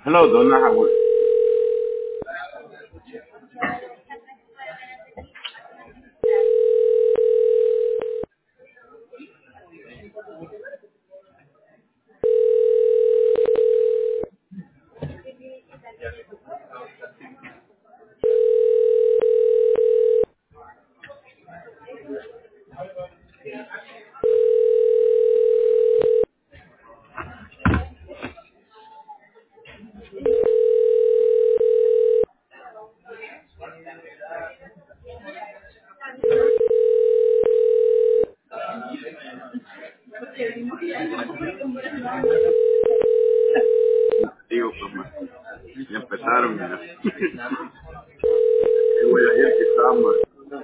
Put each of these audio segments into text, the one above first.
Hello, Donna Howard. Digo, pues, ya empezaron, mira. Y voy a ir que estamos.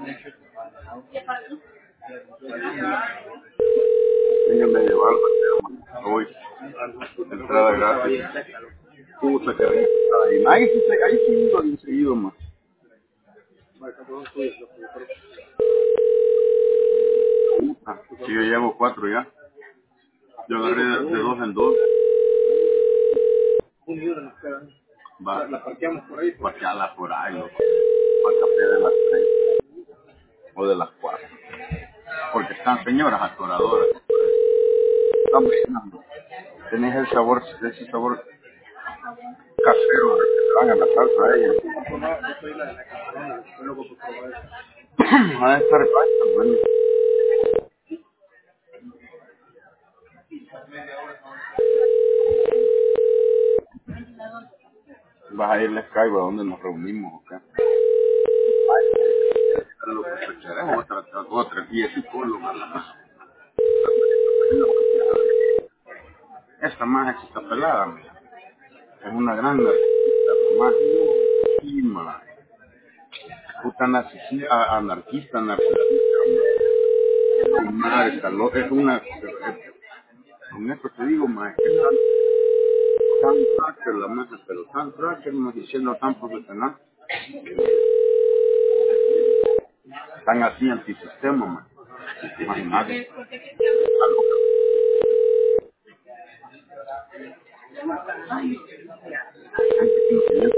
Ténganme de barba, hoy. Entrada gratis. Puta que rico está ahí. Ahí sí iba bien seguido, más. Sí, yo llevo 4 ya. Yo agarré de 2 en 2. Va. La parqueamos por ahí. Parqueala por ahí, loco. Para café de las 3 o de las 4. Porque están señoras atoradoras. Están buenas, ¿no? Tenés el sabor, ese sabor casero de que se van a la salsa a ellas. A estar pasta, bueno. Vas a ir a Skype a donde nos reunimos, ¿ok? Lo que se quiere, otra, y es psicóloga, esta más es esta pelada, mira. Es una gran narcisista, más. Y, ma, puta narcisista, anarquista, narcisista, madre, está loca, es una, con esto te digo, ma, es que tan tracker la masa, pero tan tracker, no diciendo tan profesional, tan así antisistema, ma. Imagínate, algo que no tiene.